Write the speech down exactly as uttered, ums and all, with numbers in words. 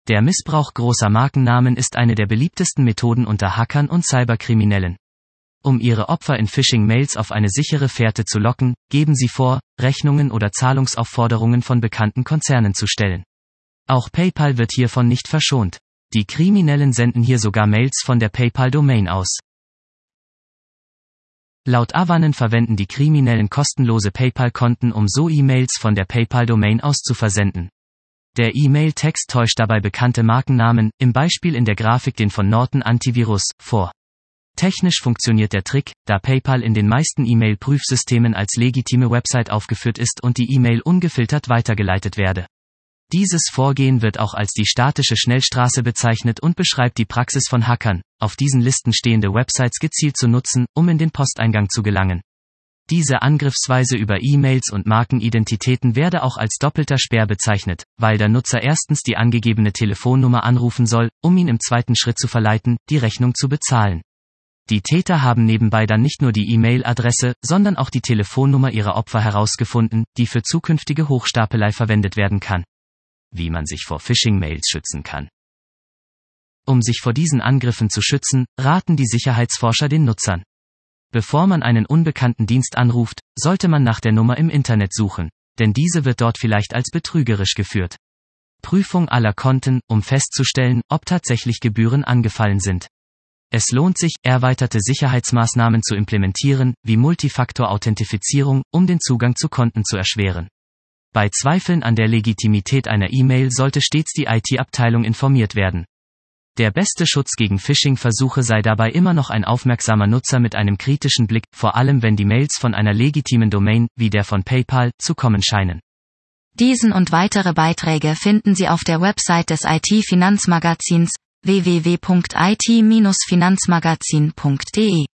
Der Missbrauch großer Markennamen ist eine der beliebtesten Methoden unter Hackern und Cyberkriminellen. Um ihre Opfer in Phishing-Mails auf eine sichere Fährte zu locken, geben sie vor, Rechnungen oder Zahlungsaufforderungen von bekannten Konzernen zu stellen. Auch PayPal wird hiervon nicht verschont. Die Kriminellen senden hier sogar Mails von der PayPal-Domain aus. Laut Avanen verwenden die Kriminellen kostenlose PayPal-Konten, um so E-Mails von der PayPal-Domain aus zu versenden. Der E-Mail-Text täuscht dabei bekannte Markennamen, im Beispiel in der Grafik den von Norton Antivirus, vor. Technisch funktioniert der Trick, da PayPal in den meisten E-Mail-Prüfsystemen als legitime Website aufgeführt ist und die E-Mail ungefiltert weitergeleitet werde. Dieses Vorgehen wird auch als die statische Schnellstraße bezeichnet und beschreibt die Praxis von Hackern, auf diesen Listen stehende Websites gezielt zu nutzen, um in den Posteingang zu gelangen. Diese Angriffsweise über E-Mails und Markenidentitäten werde auch als doppelter Sperr bezeichnet, weil der Nutzer erstens die angegebene Telefonnummer anrufen soll, um ihn im zweiten Schritt zu verleiten, die Rechnung zu bezahlen. Die Täter haben nebenbei dann nicht nur die E-Mail-Adresse, sondern auch die Telefonnummer ihrer Opfer herausgefunden, die für zukünftige Hochstapelei verwendet werden kann. Wie man sich vor Phishing-Mails schützen kann. Um sich vor diesen Angriffen zu schützen, raten die Sicherheitsforscher den Nutzern. Bevor man einen unbekannten Dienst anruft, sollte man nach der Nummer im Internet suchen, denn diese wird dort vielleicht als betrügerisch geführt. Prüfung aller Konten, um festzustellen, ob tatsächlich Gebühren angefallen sind. Es lohnt sich, erweiterte Sicherheitsmaßnahmen zu implementieren, wie Multifaktor-Authentifizierung, um den Zugang zu Konten zu erschweren. Bei Zweifeln an der Legitimität einer E-Mail sollte stets die I T-Abteilung informiert werden. Der beste Schutz gegen Phishing-Versuche sei dabei immer noch ein aufmerksamer Nutzer mit einem kritischen Blick, vor allem wenn die Mails von einer legitimen Domain, wie der von PayPal, zu kommen scheinen. Diesen und weitere Beiträge finden Sie auf der Website des I T-Finanzmagazins w w w punkt i t Bindestrich finanzmagazin punkt d e.